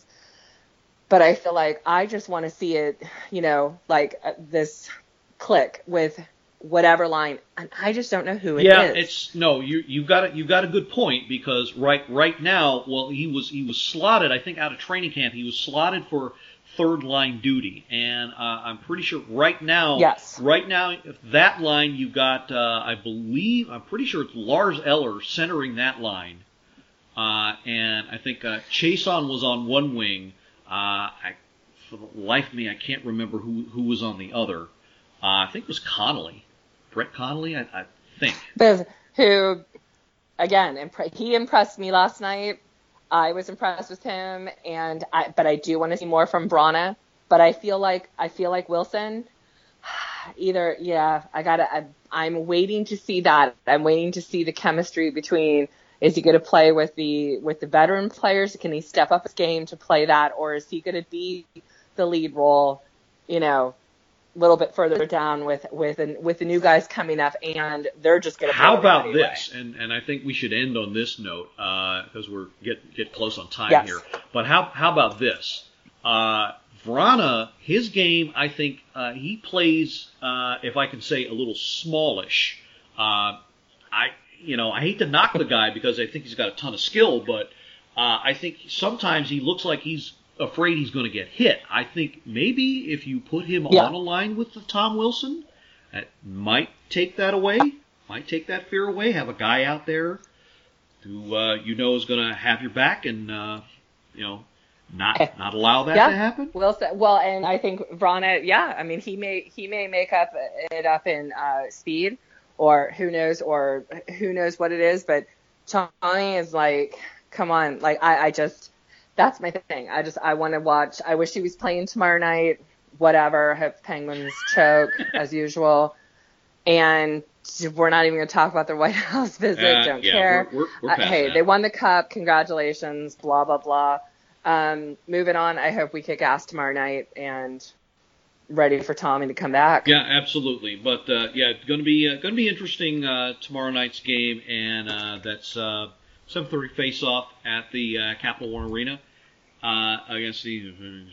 But I feel like I just want to see it, you know, like uh, this click with whatever line, and I just don't know who it yeah, is. Yeah, it's no. You you got it. You got a good point because right right now, well, he was he was slotted. I think out of training camp, he was slotted for third line duty, and uh, I'm pretty sure right now, yes, right now, if that line you got, uh, I believe, I'm pretty sure it's Lars Eller centering that line, uh, and I think uh, Chason was on one wing. Uh, I, for the life of me, I can't remember who who was on the other. Uh, I think it was Connolly, Brett Connolly, I, I think. But who, again, impre- he impressed me last night. I was impressed with him, and I, but I do want to see more from Brana. But I feel like I feel like Wilson. Either, yeah, I gotta. I, I'm waiting to see that. I'm waiting to see the chemistry between. Is he going to play with the with the veteran players? Can he step up his game to play that, or is he going to be the lead role? You know, a little bit further down with with an, with the new guys coming up, and they're just going to. How about this? And and I think we should end on this note because uh, we're get get close on time yes. here. But how how about this? Uh, Vrana, his game, I think uh, he plays, uh, if I can say, a little smallish. Uh, I. You know, I hate to knock the guy because I think he's got a ton of skill, but uh, I think sometimes he looks like he's afraid he's going to get hit. I think maybe if you put him yeah. on a line with the Tom Wilson, that might take that away, might take that fear away. Have a guy out there who uh, you know is going to have your back and uh, you know not not allow that yeah. to happen. Wilson, well, and I think Vrana, yeah, I mean he may he may make up it up in uh, speed. Or who knows, or who knows what it is, but Tommy is like, come on, like I, I just, that's my thing. I just, I want to watch. I wish he was playing tomorrow night. Whatever. Hope Penguins choke as usual. And we're not even going to talk about the White House visit. Uh, Don't yeah, care. We're, we're, we're uh, hey, that. they won the cup. Congratulations. Blah blah blah. Um, moving on. I hope we kick ass tomorrow night and. Ready for Tommy to come back. Yeah, absolutely. But uh, yeah, it's going to be uh, going to be interesting uh, tomorrow night's game, and uh, that's uh, seven thirty face-off at the uh, Capital One Arena uh, against the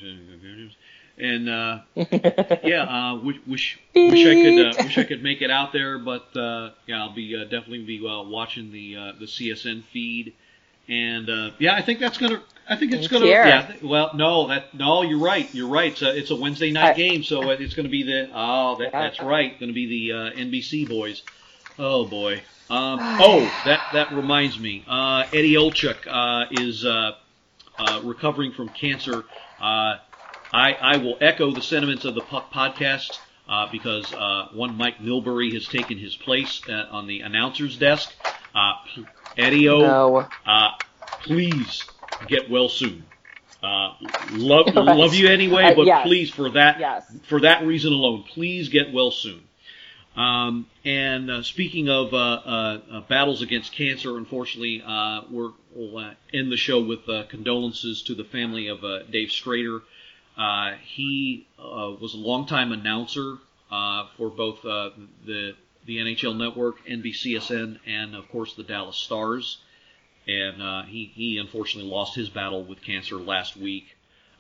and uh, yeah, uh, wish wish wish I could uh, wish I could make it out there, but uh, yeah, I'll be uh, definitely be uh, watching the uh, the C S N feed, and uh, yeah, I think that's gonna. I think it's going to. Yeah. Well, no, that no, you're right. You're right. It's a, it's a Wednesday night I, game, so it's going to be the. Oh, that, that's right. Going to be the uh, N B C boys. Oh boy. Um, oh, that that reminds me. Uh, Eddie Olczyk uh, is uh, uh, recovering from cancer. Uh, I I will echo the sentiments of the po- podcast uh, because uh, one Mike Milbury has taken his place uh, on the announcer's desk. Uh, Eddie O, no. uh, please. Get well soon. Uh, love right. love you anyway, but uh, yes. please for that yes. for that reason alone, please get well soon. Um, and uh, speaking of uh, uh, uh, battles against cancer, unfortunately, uh, we're, we'll uh, end the show with uh, condolences to the family of uh, Dave Strader. Uh, he uh, was a longtime announcer uh, for both uh, the the N H L Network, N B C S N, and of course the Dallas Stars. And uh, he, he unfortunately lost his battle with cancer last week.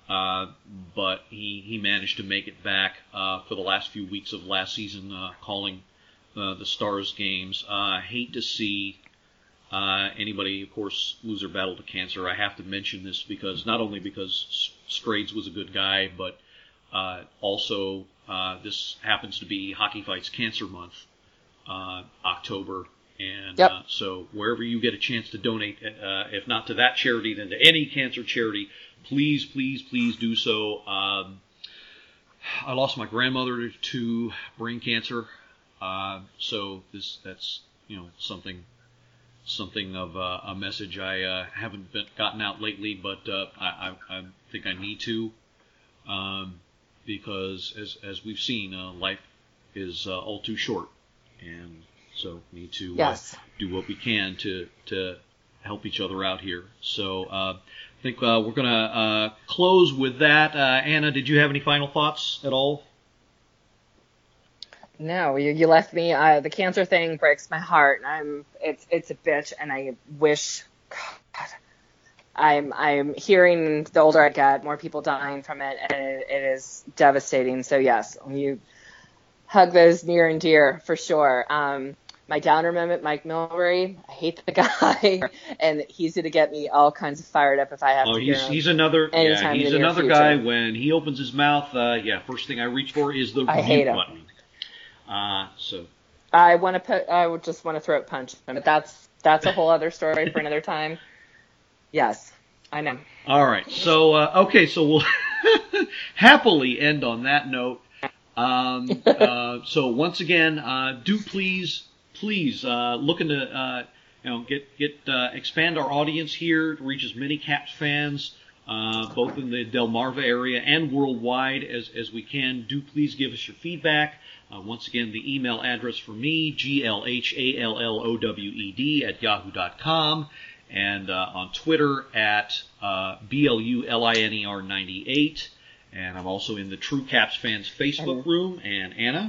Uh, but he, he managed to make it back uh, for the last few weeks of last season, uh, calling uh, the Stars games. I uh, hate to see uh, anybody, of course, lose their battle to cancer. I have to mention this because not only because Strades was a good guy, but uh, also uh, this happens to be Hockey Fights Cancer Month, uh, October. And yep. uh, so wherever you get a chance to donate, uh, if not to that charity, then to any cancer charity, please, please, please do so. Um, I lost my grandmother to brain cancer, uh, so this that's you know something something of uh, a message I uh, haven't been, gotten out lately, but uh, I, I, I think I need to, um, because as as we've seen, uh, life is uh, all too short, and so need to yes. uh, do what we can to to help each other out here. So uh, I think uh, we're going to uh, close with that. Uh, Anna, did you have any final thoughts at all? No, you, you left me. Uh, the cancer thing breaks my heart. I'm it's it's a bitch, and I wish. God, I'm I'm hearing the older I get, more people dying from it, and it, it is devastating. So yes, you hug those near and dear for sure. Um, my downer moment, Mike Milbury. I hate the guy, and he's going to get me all kinds of fired up if I have oh, to hear hear him. him. He's another, yeah, he's in the another future. guy. When he opens his mouth, uh, yeah, first thing I reach for is the I mute hate him. button. Uh, so I want to put. I would just want to throat punch him, but that's that's a whole other story for another time. Yes, I know. All right, so uh, okay, so we'll happily end on that note. Um, uh, so once again, uh, do please, please uh, look into, uh, you know, get get uh, expand our audience here to reach as many Caps fans, uh, both in the Delmarva area and worldwide as as we can. Do please give us your feedback. Uh, once again, the email address for me, G L H A L L O W E D at yahoo dot com, and uh, on Twitter at uh, B L U L I N E R ninety-eight. And I'm also in the True Caps Fans Facebook room. And Anna?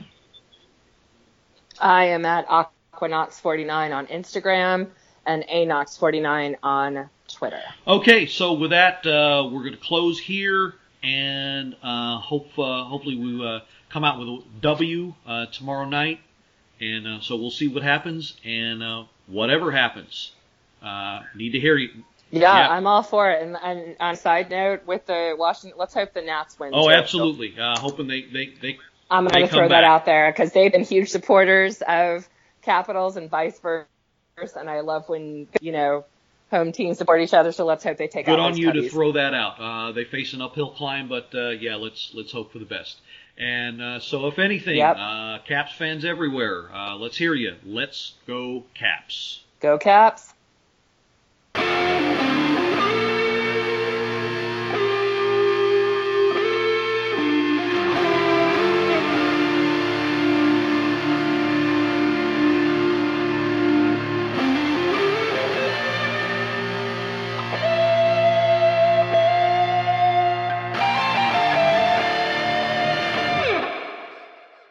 I am at Aquanox forty-nine on Instagram and Anox forty-nine on Twitter. Okay, so with that, uh, we're going to close here, and uh, hope uh, hopefully we uh, come out with a W uh, tomorrow night. And uh, so we'll see what happens, and uh, whatever happens, uh, need to hear you. Yeah, yeah, I'm all for it. And, and on a side note, with the Washington, let's hope the Nats win. Oh, too. absolutely. Uh, hoping they they they. I'm going to throw that out there because they've been huge supporters of Capitals and vice versa. And I love when, you know, home teams support each other. So let's hope they take Good out on those you cubbies. to throw that out. Uh, they face an uphill climb, but uh, yeah, let's let's hope for the best. And uh, so, if anything, Yep. uh, Caps fans everywhere, uh, let's hear you. Let's go Caps. Go Caps.